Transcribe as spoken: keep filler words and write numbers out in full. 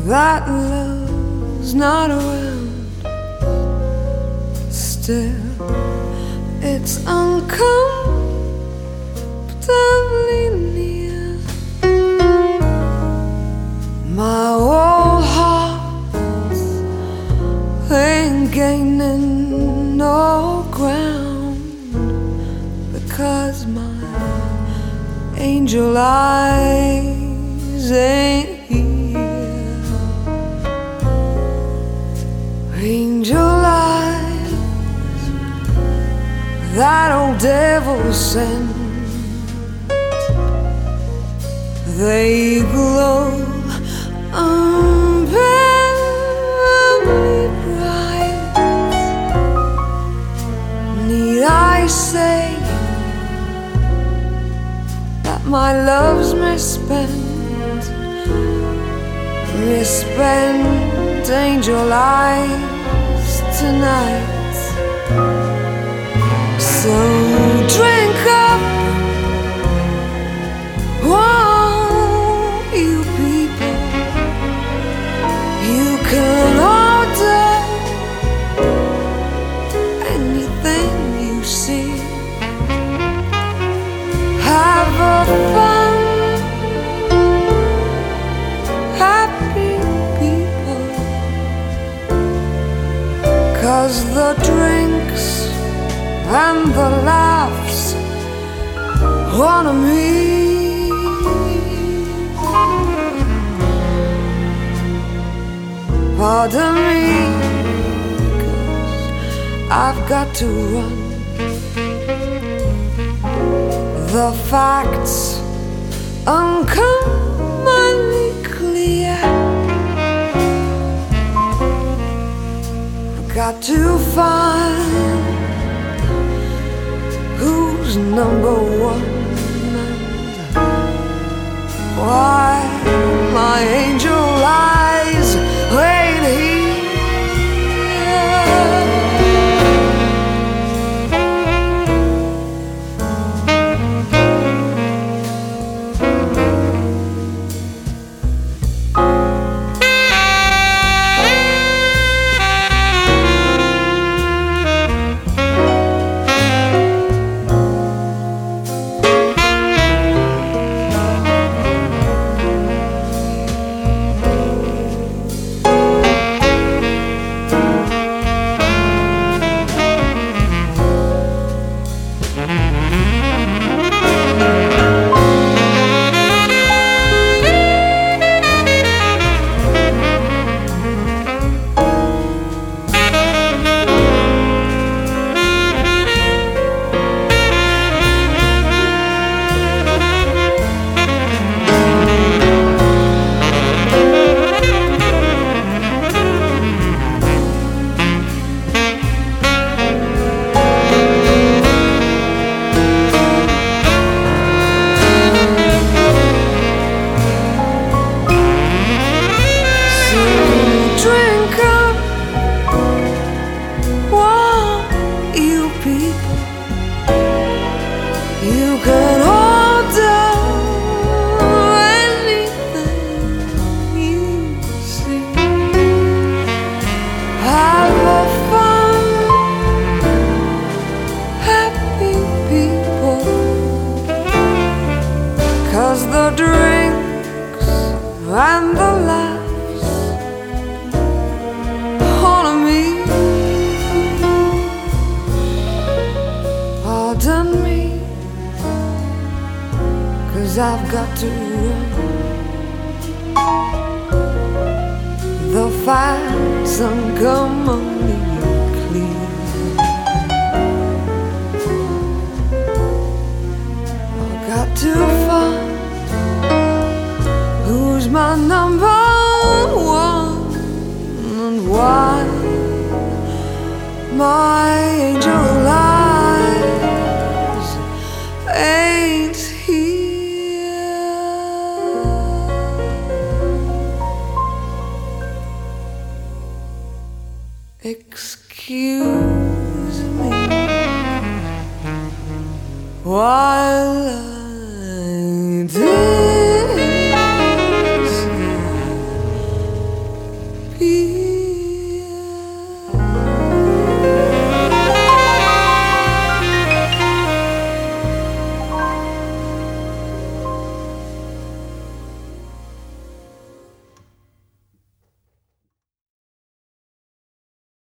that love's not around. Still, it's uncomfortably near. My old heart ain't gaining no ground, because my angel eyes ain't here. Angel eyes, that old devil sent, they glow unbearably bright. Need I say that my love's misspent, misspent angel eyes tonight? So drink up, won't you people? You can order anything you see. Have a fun, happy people, 'cause the drinks and the laughs honor me. Pardon me, 'cause I've got to run. The facts uncommonly clear. I've got to find who's number one and why my angel eyes ain't here. You can order anything you see. Have a fun, happy people, 'cause the drinks and the laughs honor me. Pardon me, 'cause I've got to run. The facts uncommonly clear. I've got to find who's my number one and why my angel eyes ain't excuse me while I